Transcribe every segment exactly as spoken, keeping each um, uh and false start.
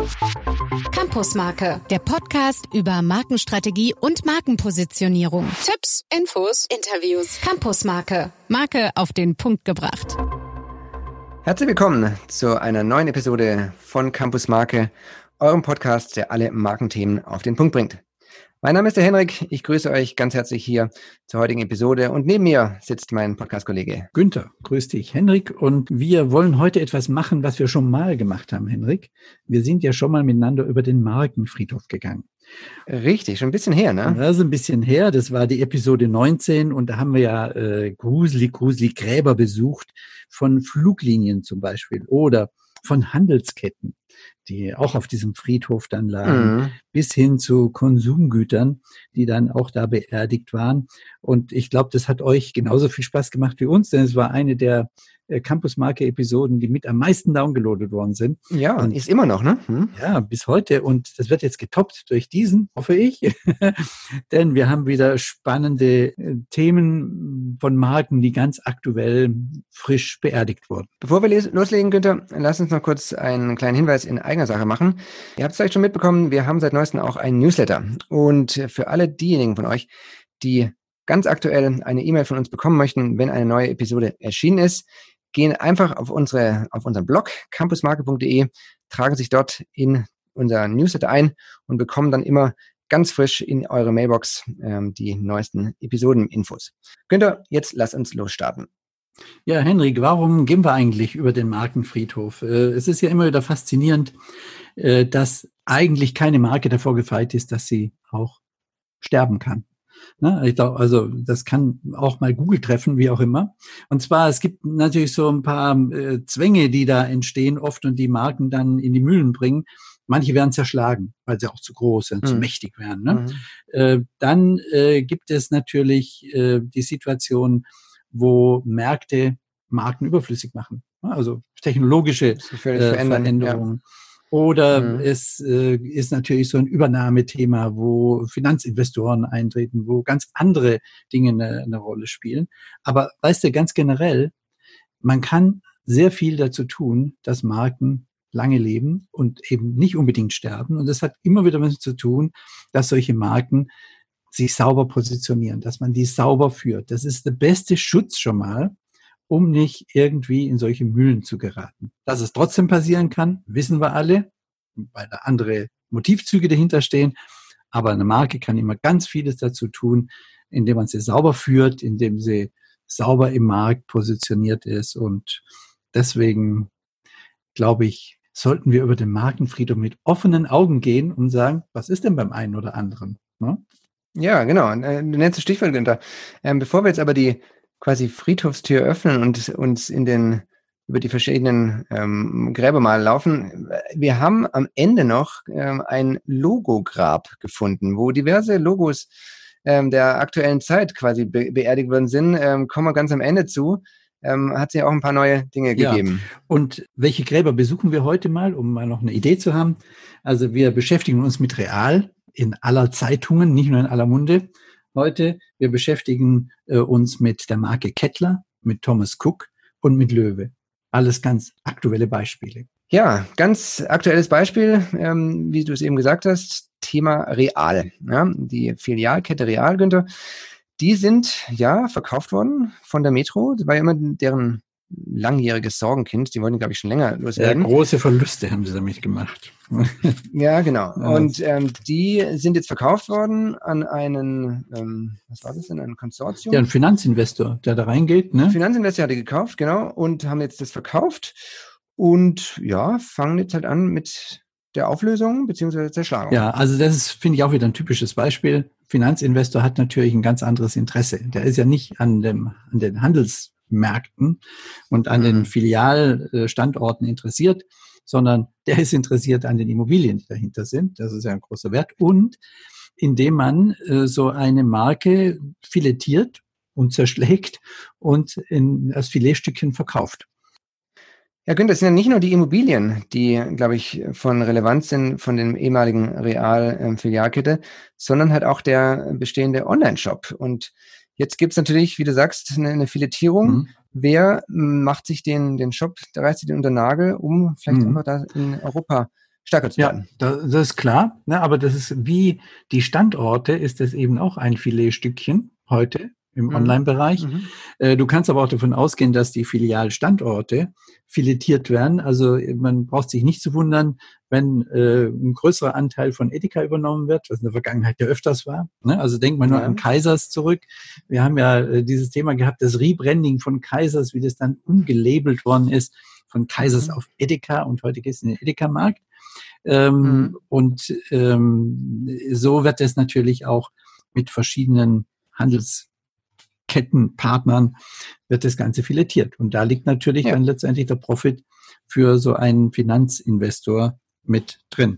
Campusmarke, der Podcast über Markenstrategie und Markenpositionierung. Tipps, Infos, Interviews. Campusmarke, Marke auf den Punkt gebracht. Herzlich willkommen zu einer neuen Episode von Campusmarke, eurem Podcast, der alle Markenthemen auf den Punkt bringt. Mein Name ist der Henrik, ich grüße euch ganz herzlich hier zur heutigen Episode und neben mir sitzt mein Podcast-Kollege Günther. Grüß dich, Henrik, und wir wollen heute etwas machen, was wir schon mal gemacht haben, Henrik. Wir sind ja schon mal miteinander über den Markenfriedhof gegangen. Richtig, schon ein bisschen her, ne? Das ist ein bisschen her, das war die Episode neunzehn und da haben wir ja äh, gruselig, gruselig Gräber besucht, von Fluglinien zum Beispiel oder von Handelsketten, die auch auf diesem Friedhof dann lagen, mhm. bis hin zu Konsumgütern, die dann auch da beerdigt waren. Und ich glaube, das hat euch genauso viel Spaß gemacht wie uns, denn es war eine der äh, Campusmarke-Episoden, die mit am meisten downgeloadet worden sind. Ja, und ist immer noch, ne? Hm? Ja, bis heute. Und das wird jetzt getoppt durch diesen, hoffe ich. Denn wir haben wieder spannende äh, Themen von Marken, die ganz aktuell frisch beerdigt wurden. Bevor wir les- loslegen, Günther, lass uns noch kurz einen kleinen Hinweis in eigener Sache machen. Ihr habt es vielleicht schon mitbekommen, wir haben seit neuestem auch einen Newsletter. Und für alle diejenigen von euch, die ganz aktuell eine E-Mail von uns bekommen möchten, wenn eine neue Episode erschienen ist, gehen einfach auf unsere auf unseren Blog campusmarke punkt de, tragen sich dort in unser Newsletter ein und bekommen dann immer ganz frisch in eure Mailbox ähm, die neuesten Episodeninfos. Günther, jetzt lass uns losstarten. Ja, Henrik, warum gehen wir eigentlich über den Markenfriedhof? Es ist ja immer wieder faszinierend, dass eigentlich keine Marke davor gefeit ist, dass sie auch sterben kann. Ich glaube, also das kann auch mal Google treffen, wie auch immer. Und zwar, es gibt natürlich so ein paar äh, Zwänge, die da entstehen oft und die Marken dann in die Mühlen bringen. Manche werden zerschlagen, weil sie auch zu groß sind, mhm. zu mächtig werden. Ne? Mhm. Äh, dann äh, gibt es natürlich äh, die Situation, wo Märkte Marken überflüssig machen. Also technologische äh, Veränderungen. Ja. Oder mhm. es äh, ist natürlich so ein Übernahmethema, wo Finanzinvestoren eintreten, wo ganz andere Dinge eine, eine Rolle spielen. Aber weißt du, ganz generell, man kann sehr viel dazu tun, dass Marken lange leben und eben nicht unbedingt sterben. Und das hat immer wieder was zu tun, dass solche Marken sich sauber positionieren, dass man die sauber führt. Das ist der beste Schutz schon mal, um nicht irgendwie in solche Mühlen zu geraten. Dass es trotzdem passieren kann, wissen wir alle, weil da andere Motivzüge dahinter stehen. Aber eine Marke kann immer ganz vieles dazu tun, indem man sie sauber führt, indem sie sauber im Markt positioniert ist. Und deswegen, glaube ich, sollten wir über den Markenfriedhof mit offenen Augen gehen und sagen, was ist denn beim einen oder anderen? Ne? Ja, genau. Du nennst das Stichwort, Günther. Ähm, bevor wir jetzt aber die quasi Friedhofstür öffnen und uns in den über die verschiedenen ähm, Gräber mal laufen. Wir haben am Ende noch ähm, ein Logograb gefunden, wo diverse Logos ähm, der aktuellen Zeit quasi be- beerdigt worden sind. Ähm, kommen wir ganz am Ende zu. Ähm, hat es ja auch ein paar neue Dinge ja. gegeben. Und welche Gräber besuchen wir heute mal, um mal noch eine Idee zu haben? Also wir beschäftigen uns mit Real in aller Zeitungen, nicht nur in aller Munde. Heute, wir beschäftigen äh, uns mit der Marke Kettler, mit Thomas Cook und mit Loewe. Alles ganz aktuelle Beispiele. Ja, ganz aktuelles Beispiel, ähm, wie du es eben gesagt hast, Thema Real. Ja, die Filialkette Real, Günther, die sind ja verkauft worden von der Metro. Das war ja immer deren langjähriges Sorgenkind. Die wollten, glaube ich, schon länger loswerden. Ja, große Verluste haben sie damit gemacht. Ja, genau. Und ähm, die sind jetzt verkauft worden an einen, ähm, was war das denn, ein Konsortium? Ja, ein Finanzinvestor, der da reingeht. Ne? Finanzinvestor hat die gekauft, genau, und haben jetzt das verkauft und ja, fangen jetzt halt an mit der Auflösung bzw. Zerschlagung. Ja, also das ist, finde ich, auch wieder ein typisches Beispiel. Finanzinvestor hat natürlich ein ganz anderes Interesse. Der ist ja nicht an dem, an den Handelsmärkten und an mhm. den Filialstandorten interessiert, sondern der ist interessiert an den Immobilien, die dahinter sind. Das ist ja ein großer Wert. Und indem man äh, so eine Marke filetiert und zerschlägt und in, als Filetstückchen verkauft. Ja, Günther, das sind ja nicht nur die Immobilien, die, glaube ich, von Relevanz sind von dem ehemaligen Real-Filialkette, sondern halt auch der bestehende Online-Shop. Und jetzt gibt's natürlich, wie du sagst, eine, eine Filetierung. Mhm. Wer macht sich den, den Shop, der reißt sich den unter den Nagel, um vielleicht mhm. einfach da in Europa stärker zu werden. Ja, das ist klar, ne, aber das ist wie die Standorte, ist das eben auch ein Filetstückchen heute im mhm. Online-Bereich. Mhm. Äh, du kannst aber auch davon ausgehen, dass die Filialstandorte filetiert werden. Also man braucht sich nicht zu wundern, wenn äh, ein größerer Anteil von Edeka übernommen wird, was in der Vergangenheit ja öfters war. Ne? Also denkt man nur ja. an Kaisers zurück. Wir haben ja äh, dieses Thema gehabt, das Rebranding von Kaisers, wie das dann umgelabelt worden ist, von Kaisers mhm. auf Edeka, und heute geht es in den Edeka-Markt. Ähm, mhm. Und ähm, so wird es natürlich auch mit verschiedenen Handelskettenpartnern wird das Ganze filetiert. Und da liegt natürlich ja. dann letztendlich der Profit für so einen Finanzinvestor mit drin.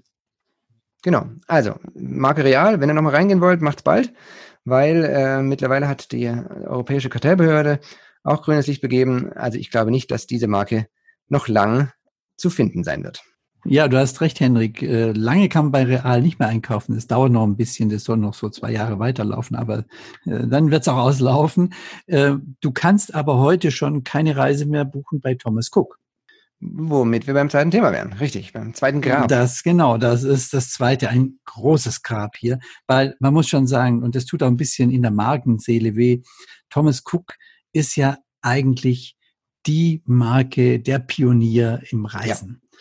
Genau. Also Marke Real, wenn ihr nochmal reingehen wollt, macht's bald, weil äh, mittlerweile hat die Europäische Kartellbehörde auch grünes Licht begeben. Also ich glaube nicht, dass diese Marke noch lang zu finden sein wird. Ja, du hast recht, Henrik. Äh, lange kann man bei Real nicht mehr einkaufen. Es dauert noch ein bisschen, das soll noch so zwei Jahre weiterlaufen, aber äh, dann wird es auch auslaufen. Äh, du kannst aber heute schon keine Reise mehr buchen bei Thomas Cook. Womit wir beim zweiten Thema wären, richtig, beim zweiten Grab. Das, genau, das ist das zweite, ein großes Grab hier, weil man muss schon sagen, und das tut auch ein bisschen in der Markenseele weh, Thomas Cook ist ja eigentlich die Marke, der Pionier im Reisen. Ja.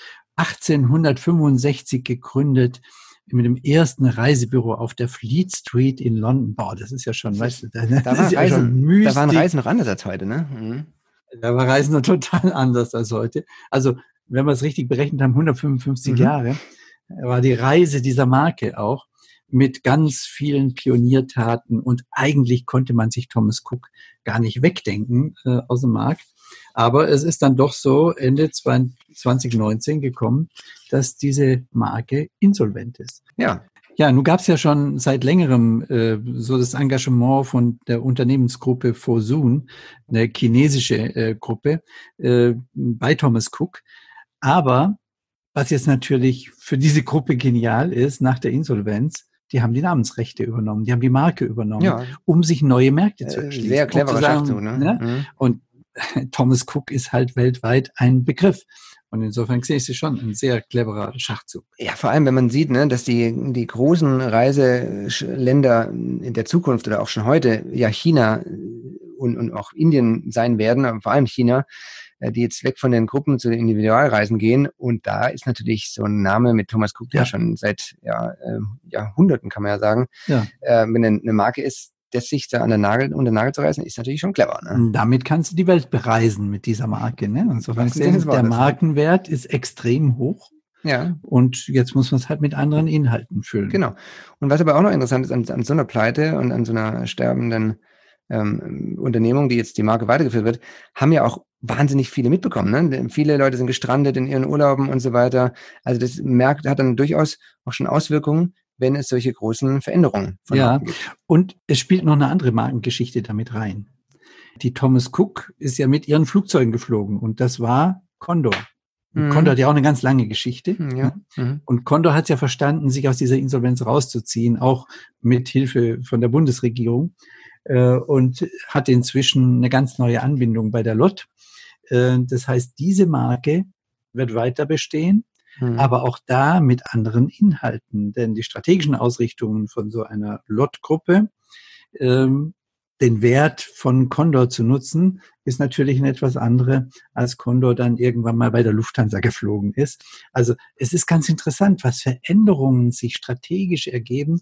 achtzehnhundertfünfundsechzig gegründet, mit dem ersten Reisebüro auf der Fleet Street in London. Boah, das ist ja schon, weißt du, das da, war ist ja Reisen, schon Mystik. Da waren Reisen noch anders als heute, ne? Mhm. Da war Reisen noch total anders als heute. Also, wenn wir es richtig berechnet haben, hundertfünfundfünfzig mhm. Jahre, war die Reise dieser Marke auch mit ganz vielen Pioniertaten, und eigentlich konnte man sich Thomas Cook gar nicht wegdenken äh, aus dem Markt. Aber es ist dann doch so Ende zwanzig neunzehn gekommen, dass diese Marke insolvent ist. Ja. Ja, nun gab es ja schon seit längerem äh, so das Engagement von der Unternehmensgruppe Fosun, eine chinesische äh, Gruppe, äh, bei Thomas Cook. Aber was jetzt natürlich für diese Gruppe genial ist, nach der Insolvenz, die haben die Namensrechte übernommen, die haben die Marke übernommen, ja. um sich neue Märkte zu erschließen. Sehr cleverer Schachzug, ne? ne? Mhm. Und Thomas Cook ist halt weltweit ein Begriff. Und insofern sehe ich sie schon ein sehr cleverer Schachzug. Ja, vor allem, wenn man sieht, ne, dass die, die großen Reiseländer in der Zukunft oder auch schon heute ja China und, und auch Indien sein werden, aber vor allem China, die jetzt weg von den Gruppen zu den Individualreisen gehen. Und da ist natürlich so ein Name mit Thomas Cook, der ja schon seit ja, äh, Jahrhunderten, kann man ja sagen, ja. Äh, wenn eine Marke ist, das sich da an der Nagel, unter den Nagel zu reißen, ist natürlich schon clever. Ne? Damit kannst du die Welt bereisen mit dieser Marke. Ne? Insofern ist der Markenwert ist extrem hoch. Ja. Und jetzt muss man es halt mit anderen Inhalten füllen. Genau. Und was aber auch noch interessant ist an, an so einer Pleite und an so einer sterbenden ähm, Unternehmung, die jetzt die Marke weitergeführt wird, haben ja auch wahnsinnig viele mitbekommen. Ne? Viele Leute sind gestrandet in ihren Urlauben und so weiter. Also das merkt, hat dann durchaus auch schon Auswirkungen, wenn es solche großen Veränderungen von ja, Marken gibt. Und es spielt noch eine andere Markengeschichte damit rein. Die Thomas Cook ist ja mit ihren Flugzeugen geflogen, und das war Condor. Und mhm. Condor hat ja auch eine ganz lange Geschichte. Ja. Mhm. Und Condor hat es ja verstanden, sich aus dieser Insolvenz rauszuziehen, auch mit Hilfe von der Bundesregierung, äh, und hat inzwischen eine ganz neue Anbindung bei der L O T. Äh, das heißt, diese Marke wird weiter bestehen. Mhm. Aber auch da mit anderen Inhalten, denn die strategischen Ausrichtungen von so einer L O T-Gruppe, ähm, den Wert von Condor zu nutzen, ist natürlich eine etwas andere, als Condor dann irgendwann mal bei der Lufthansa geflogen ist. Also es ist ganz interessant, was Veränderungen sich strategisch ergeben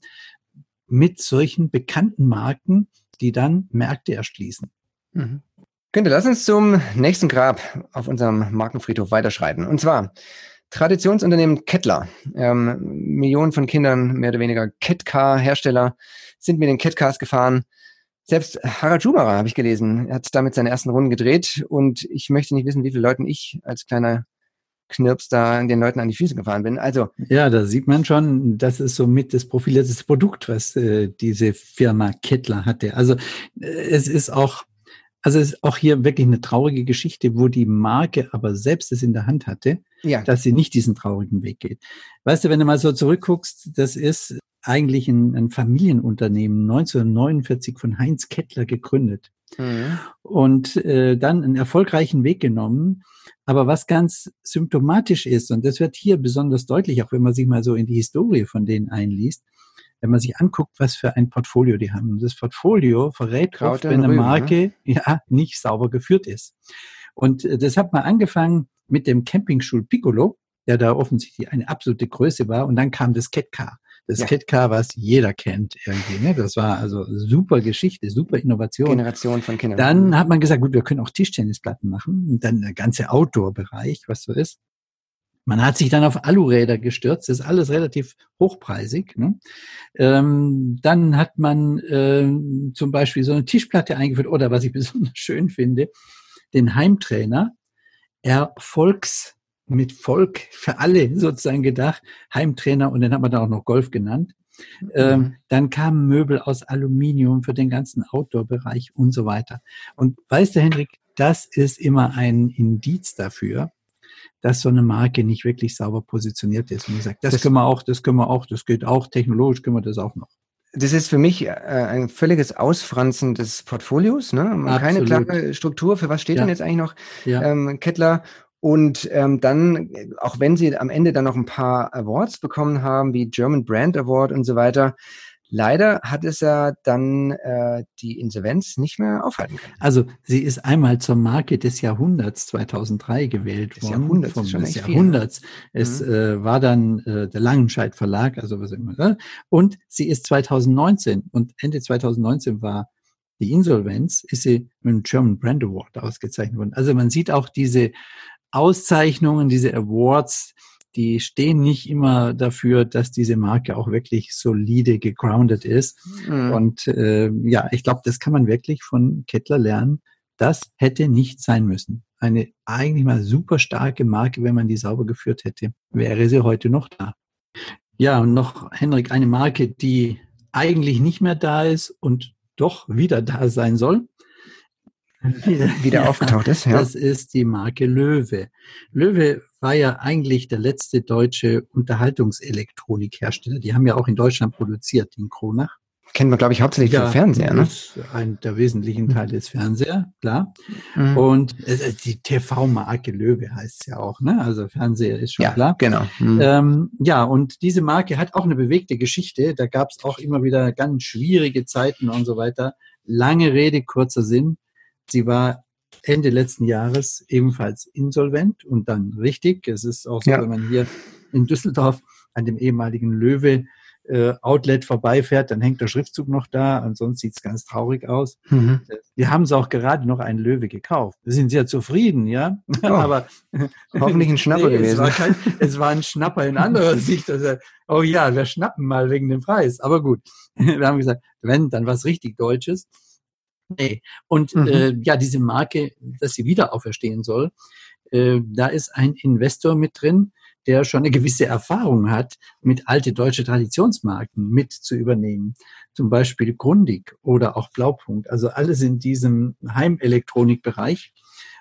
mit solchen bekannten Marken, die dann Märkte erschließen. Mhm. Günther, lass uns zum nächsten Grab auf unserem Markenfriedhof weiterschreiten. Und zwar Traditionsunternehmen Kettler. Ähm, Millionen von Kindern, mehr oder weniger Catcar-Hersteller, sind mit den Catcars gefahren. Selbst Harald Schumacher, habe ich gelesen, hat damit seine ersten Runden gedreht. Und ich möchte nicht wissen, wie viele Leuten ich als kleiner Knirps da den Leuten an die Füße gefahren bin. Also ja, da sieht man schon, das ist somit das profilierteste Produkt, was äh, diese Firma Kettler hatte. Also äh, es ist auch Also es ist auch hier wirklich eine traurige Geschichte, wo die Marke aber selbst es in der Hand hatte, ja. dass sie nicht diesen traurigen Weg geht. Weißt du, wenn du mal so zurückguckst, das ist eigentlich ein, ein Familienunternehmen, neunzehnhundertneunundvierzig von Heinz Kettler gegründet. Mhm. Und äh, dann einen erfolgreichen Weg genommen. Aber was ganz symptomatisch ist, und das wird hier besonders deutlich, auch wenn man sich mal so in die Historie von denen einliest, wenn man sich anguckt, was für ein Portfolio die haben. Das Portfolio verrät oft, wenn eine Rüben, Marke ne? ja nicht sauber geführt ist. Und das hat mal angefangen mit dem Campingstuhl Piccolo, der da offensichtlich eine absolute Größe war. Und dann kam das Catcar. Das ja. Catcar, was jeder kennt irgendwie. Ne? Das war also super Geschichte, super Innovation. Generation von Kindern. Dann hat man gesagt, gut, wir können auch Tischtennisplatten machen. Und dann der ganze Outdoor-Bereich, was so ist. Man hat sich dann auf Aluräder gestürzt, das ist alles relativ hochpreisig. Ne? Ähm, dann hat man ähm, zum Beispiel so eine Tischplatte eingeführt oder was ich besonders schön finde, den Heimtrainer, Erfolgs mit Volk für alle sozusagen gedacht, Heimtrainer und dann hat man da auch noch Golf genannt. Mhm. Ähm, dann kamen Möbel aus Aluminium für den ganzen Outdoor-Bereich und so weiter. Und weißt du, Hendrik, das ist immer ein Indiz dafür, dass so eine Marke nicht wirklich sauber positioniert ist. Und ich sage, das, das können wir auch, das können wir auch, das geht auch, technologisch können wir das auch noch. Das ist für mich äh, ein völliges Ausfranzen des Portfolios. Ne? Keine klare Struktur, für was steht ja. denn jetzt eigentlich noch ja. ähm, Kettler? Und ähm, dann, auch wenn sie am Ende dann noch ein paar Awards bekommen haben, wie German Brand Award und so weiter, leider hat es ja dann äh, die Insolvenz nicht mehr aufhalten können. Also sie ist einmal zur Marke des Jahrhunderts zweitausenddrei gewählt des worden. Jahrhunderts, vom, schon des Jahrhunderts. Viel, ne? Es mhm. äh, war dann äh, der Langenscheidt Verlag, also was immer. Ne? Und sie ist zweitausendneunzehn und Ende zweitausendneunzehn war die Insolvenz, ist sie mit dem German Brand Award ausgezeichnet worden. Also man sieht auch diese Auszeichnungen, diese Awards, die stehen nicht immer dafür, dass diese Marke auch wirklich solide gegroundet ist. Mhm. Und äh, ja, ich glaube, das kann man wirklich von Kettler lernen. Das hätte nicht sein müssen. Eine eigentlich mal super starke Marke, wenn man die sauber geführt hätte, wäre sie heute noch da. Ja, und noch, Henrik, eine Marke, die eigentlich nicht mehr da ist und doch wieder da sein soll. Wieder, wieder ja, aufgetaucht ist, ja. Das ist die Marke Löwe. Löwe war ja eigentlich der letzte deutsche Unterhaltungselektronikhersteller. Die haben ja auch in Deutschland produziert, in Kronach. Kennen wir, glaube ich, hauptsächlich ja, vom Fernseher, ne? Das ist ein der wesentlichen Teile des Fernseher, klar. Mhm. Und äh, die T V-Marke Löwe heißt es ja auch, ne? Also Fernseher ist schon ja, klar. Genau. Mhm. Ähm, ja, und diese Marke hat auch eine bewegte Geschichte. Da gab es auch immer wieder ganz schwierige Zeiten und so weiter. Lange Rede, kurzer Sinn. Sie war Ende letzten Jahres ebenfalls insolvent und dann richtig. Es ist auch so, ja. wenn man hier in Düsseldorf an dem ehemaligen Löwe äh, Outlet vorbeifährt, dann hängt der Schriftzug noch da, ansonsten sieht es ganz traurig aus. Mhm. Wir haben es auch gerade noch einen Löwe gekauft. Wir sind sehr zufrieden, ja. Oh, aber hoffentlich ein Schnapper nee, gewesen. Es war, kein, es war ein Schnapper in anderer Sicht. Also, oh ja, wir schnappen mal wegen dem Preis. Aber gut, wir haben gesagt, wenn, dann was richtig Deutsches. Nee. Und mhm. äh, ja, diese Marke, dass sie wieder auferstehen soll, äh, da ist ein Investor mit drin, der schon eine gewisse Erfahrung hat, mit alte deutsche Traditionsmarken mit zu übernehmen. Zum Beispiel Grundig oder auch Blaupunkt. Also alles in diesem Heimelektronikbereich.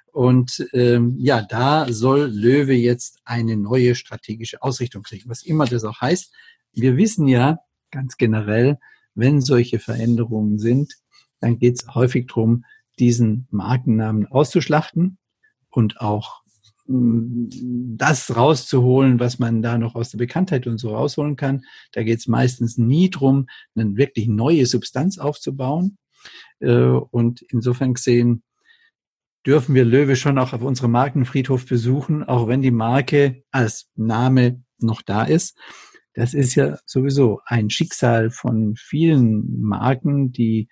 Und ähm, ja, da soll Löwe jetzt eine neue strategische Ausrichtung kriegen. Was immer das auch heißt. Wir wissen ja ganz generell, wenn solche Veränderungen sind, dann geht es häufig darum, diesen Markennamen auszuschlachten und auch mh, das rauszuholen, was man da noch aus der Bekanntheit und so rausholen kann. Da geht es meistens nie darum, eine wirklich neue Substanz aufzubauen. Äh, und insofern gesehen dürfen wir Löwe schon auch auf unserem Markenfriedhof besuchen, auch wenn die Marke als Name noch da ist. Das ist ja sowieso ein Schicksal von vielen Marken, die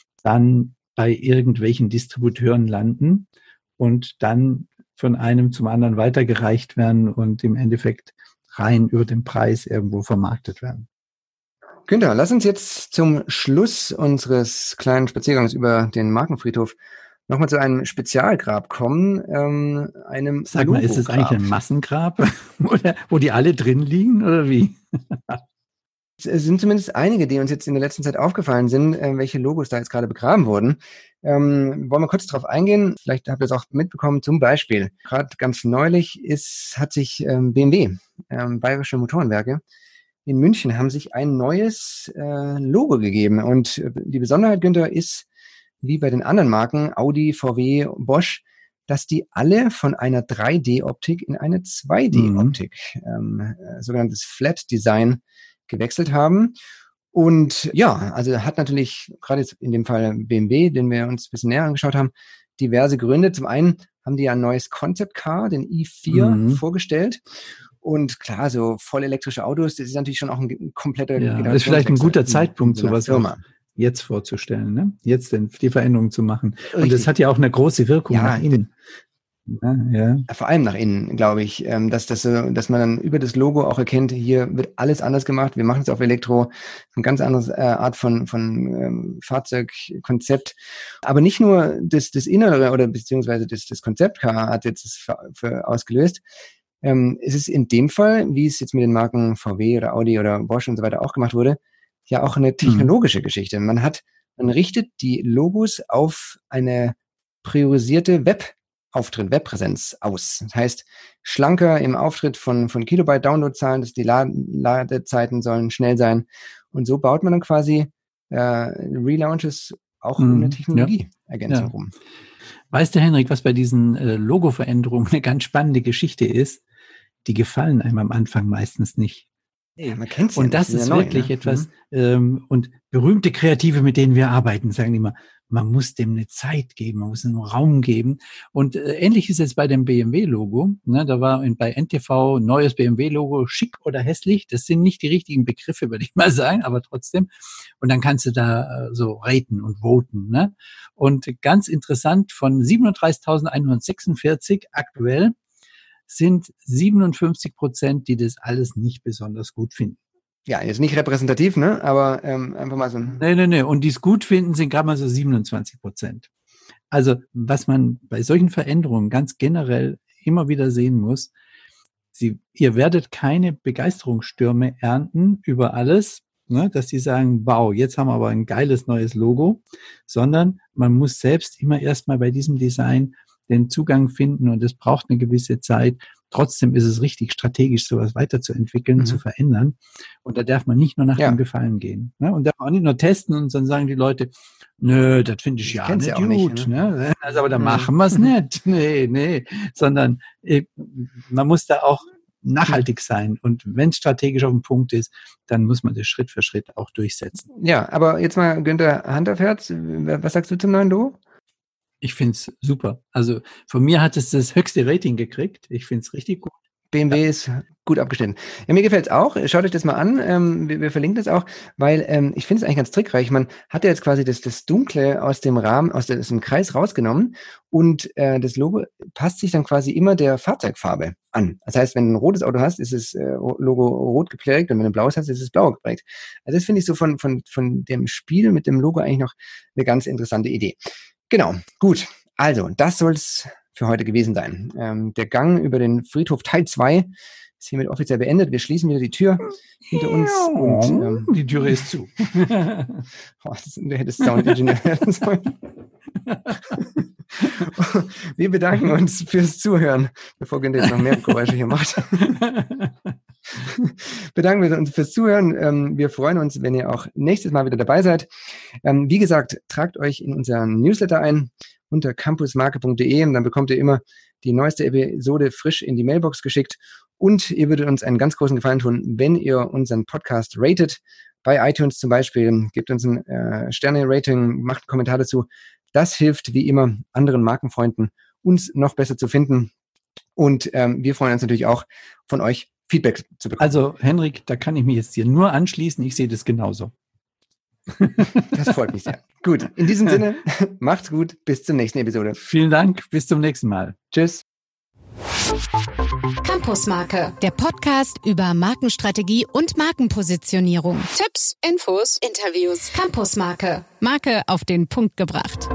dann bei irgendwelchen Distributeuren landen und dann von einem zum anderen weitergereicht werden und im Endeffekt rein über den Preis irgendwo vermarktet werden. Günther, lass uns jetzt zum Schluss unseres kleinen Spaziergangs über den Markenfriedhof nochmal zu einem Spezialgrab kommen, ähm, einem Sag mal, ist es eigentlich ein Massengrab, oder, wo die alle drin liegen, oder wie? Es sind zumindest einige, die uns jetzt in der letzten Zeit aufgefallen sind, äh, welche Logos da jetzt gerade begraben wurden. Ähm, wollen wir kurz drauf eingehen? Vielleicht habt ihr es auch mitbekommen. Zum Beispiel, gerade ganz neulich ist, hat sich ähm, B M W, ähm, Bayerische Motorenwerke, in München haben sich ein neues äh, Logo gegeben. Und äh, die Besonderheit, Günther, ist, wie bei den anderen Marken, Audi, V W, Bosch, dass die alle von einer drei D-Optik in eine zwei D-Optik, mhm. ähm, äh, sogenanntes Flat Design, gewechselt haben. Und ja, also hat natürlich gerade jetzt in dem Fall B M W, den wir uns ein bisschen näher angeschaut haben, diverse Gründe. Zum einen haben die ja ein neues Concept Car, den i vier, mhm. vorgestellt. Und klar, so voll elektrische Autos, das ist natürlich schon auch ein kompletter... Ja, das ist vielleicht ein guter Zeitpunkt, sowas auch jetzt vorzustellen, ne? Jetzt denn die Veränderungen zu machen. Richtig. Und das hat ja auch eine große Wirkung ja, nach innen. Ja, ja. Vor allem nach innen, glaube ich, dass, das, dass man dann über das Logo auch erkennt, hier wird alles anders gemacht. Wir machen es auf Elektro, eine ganz andere äh, Art von, von ähm, Fahrzeugkonzept. Aber nicht nur das, das Innere oder beziehungsweise das, das Konzeptcar hat jetzt das für, für ausgelöst. Ähm, es ist in dem Fall, wie es jetzt mit den Marken V W oder Audi oder Bosch und so weiter auch gemacht wurde, ja auch eine technologische mhm. Geschichte. Man hat, man richtet die Logos auf eine priorisierte Web Auftritt, Webpräsenz aus. Das heißt, schlanker im Auftritt von, von Kilobyte Downloadzahlen, dass die Ladezeiten sollen schnell sein. Und so baut man dann quasi äh, Relaunches auch um eine Technologieergänzung ja. rum. Weißt du, Henrik, was bei diesen äh, Logo-Veränderungen eine ganz spannende Geschichte ist? Die gefallen einem am Anfang meistens nicht. Ja, man kennt's ja und das nicht, ist ja wirklich neu, ne? etwas, mhm. ähm, und berühmte Kreative, mit denen wir arbeiten, sagen immer, man muss dem eine Zeit geben, man muss einen Raum geben. Und äh, ähnlich ist es bei dem B M W-Logo. Ne, da war in, bei N T V neues B M W-Logo, schick oder hässlich. Das sind nicht die richtigen Begriffe, würde ich mal sagen, aber trotzdem. Und dann kannst du da äh, so raten und voten. Ne? Und ganz interessant, von siebenunddreißigtausendeinhundertsechsundvierzig aktuell sind siebenundfünfzig Prozent, die das alles nicht besonders gut finden. Ja, jetzt nicht repräsentativ, ne? Aber ähm, einfach mal so ein... Nee, nee, nee. Und die es gut finden, sind gerade mal so siebenundzwanzig Prozent. Also, was man bei solchen Veränderungen ganz generell immer wieder sehen muss, sie, ihr werdet keine Begeisterungsstürme ernten über alles, ne, dass sie sagen, wow, jetzt haben wir aber ein geiles neues Logo, sondern man muss selbst immer erstmal bei diesem Design den Zugang finden und es braucht eine gewisse Zeit. Trotzdem ist es richtig strategisch, sowas weiterzuentwickeln, mhm. zu verändern. Und da darf man nicht nur nach ja. dem Gefallen gehen. Ne? Und darf man auch nicht nur testen und dann sagen die Leute, nö, das finde ich ja nicht gut. Nicht, ne? Ne? Also, aber da mhm. machen wir es nicht. Nee, nee. Sondern äh, man muss da auch nachhaltig sein. Und wenn es strategisch auf dem Punkt ist, dann muss man das Schritt für Schritt auch durchsetzen. Ja, aber jetzt mal, Günther, Hand auf Herz. Was sagst du zum neuen Logo? Ich finde es super. Also von mir hat es das höchste Rating gekriegt. Ich finde es richtig gut. B M W ja. ist gut abgestimmt. Ja, mir gefällt es auch. Schaut euch das mal an. Ähm, wir, wir verlinken das auch, weil ähm, ich finde es eigentlich ganz trickreich. Man hat ja jetzt quasi das, das Dunkle aus dem Rahmen, aus, der, aus dem Kreis rausgenommen und äh, das Logo passt sich dann quasi immer der Fahrzeugfarbe an. Das heißt, wenn du ein rotes Auto hast, ist das äh, Logo rot geprägt und wenn du ein blaues hast, ist es blau geprägt. Also das finde ich so von, von, von dem Spiel mit dem Logo eigentlich noch eine ganz interessante Idee. Genau, gut. Also, das soll es für heute gewesen sein. Ähm, der Gang über den Friedhof Teil zwei ist hiermit offiziell beendet. Wir schließen wieder die Tür hinter uns. Und, ähm, die Tür ist zu. oh, das, du hättest Soundingenieur werden sollen. Wir bedanken uns fürs Zuhören, bevor Günther jetzt noch mehr Geräusche hier macht. Bedanken wir uns fürs Zuhören. Wir freuen uns, wenn ihr auch nächstes Mal wieder dabei seid. Wie gesagt, tragt euch in unseren Newsletter ein unter campusmarke punkt de und dann bekommt ihr immer die neueste Episode frisch in die Mailbox geschickt. Und ihr würdet uns einen ganz großen Gefallen tun, wenn ihr unseren Podcast ratet. Bei iTunes zum Beispiel, gebt uns ein äh, Sterne-Rating, macht einen Kommentar dazu. Das hilft wie immer anderen Markenfreunden, uns noch besser zu finden. Und ähm, wir freuen uns natürlich auch, von euch Feedback zu bekommen. Also Henrik, da kann ich mich jetzt dir nur anschließen. Ich sehe das genauso. Das freut mich sehr. Gut, in diesem Sinne, macht's gut. Bis zur nächsten Episode. Vielen Dank. Bis zum nächsten Mal. Tschüss. Campusmarke, der Podcast über Markenstrategie und Markenpositionierung. Tipps, Infos, Interviews. Campusmarke, Marke auf den Punkt gebracht.